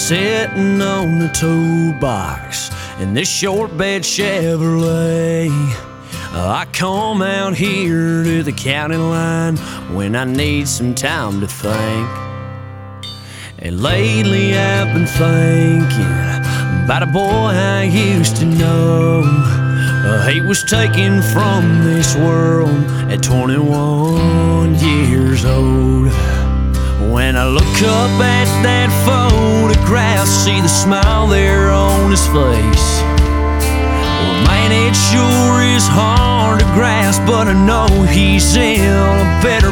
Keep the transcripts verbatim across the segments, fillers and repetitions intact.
sitting on the toolbox in this short bed Chevrolet. I come out here to the county line when I need some time to think. And lately I've been thinking about a boy I used to know. Uh, he was taken from this world at twenty-one years old. When I look up at that photograph, see the smile there on his face. Well, man, it sure is hard to grasp, but I know he's in a better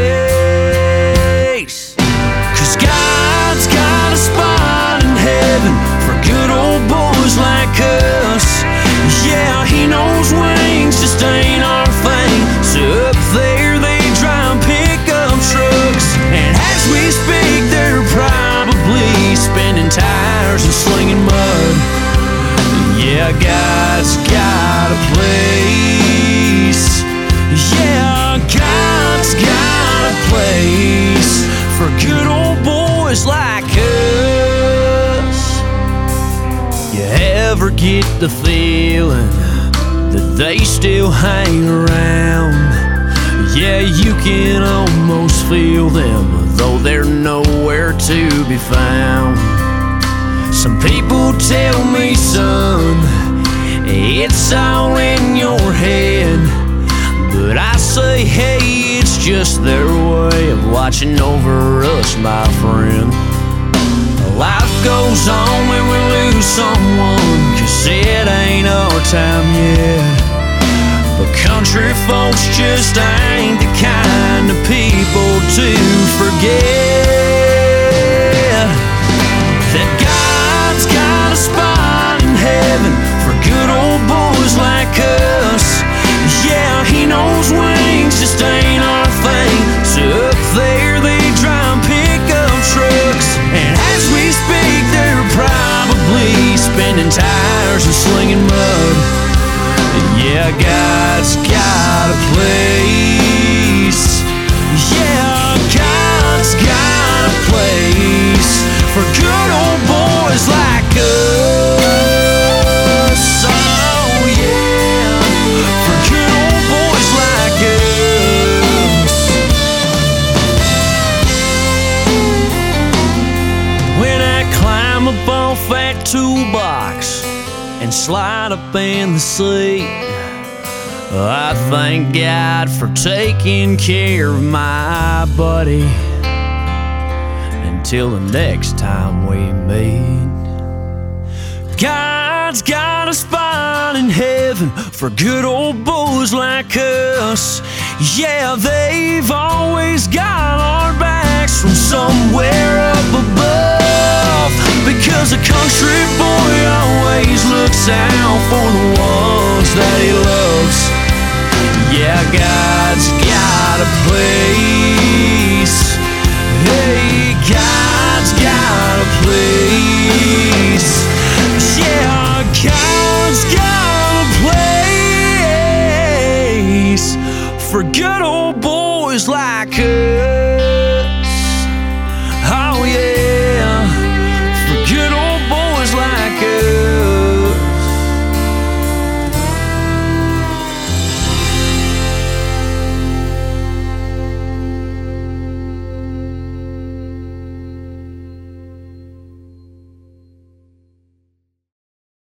place. 'Cause God's got a spot in heaven for good old boys like us. Yeah, he knows wings just ain't our thing, so up there they drive pickup trucks. And as we speak, they're probably spinning tires and slinging mud. Yeah, God's got a place. Yeah, God's got a place for good old boys like us. You ever get the feeling that they still hang around? Yeah, you can almost feel them, though they're nowhere to be found. Some people tell me, son, it's all in your head. But I say, hey, it's just their way of watching over us, my friend. Life goes on when we lose someone, 'cause it ain't our time yet. But country folks just ain't the kind of people to forget that God's got a spot in heaven for good old boys like us. Yeah, he knows wings just ain't our thing, so up there they drive pickup trucks. And as we speak, they're probably spinning tires and slinging mud. Yeah, God's got a place. Yeah, God's got a place for good old boys like us. Oh yeah, for good old boys like us. When I climb up off that toolbox and slide up in the seat, I thank God for taking care of my buddy. Until the next time we meet, God's got a spot in heaven for good old boys like us. Yeah, they've always got our backs from somewhere up above, because a country boy always looks out for the ones that he loves. Yeah, God's got a place. Hey, God's got a place. Yeah, God's got a place for good old boys like us.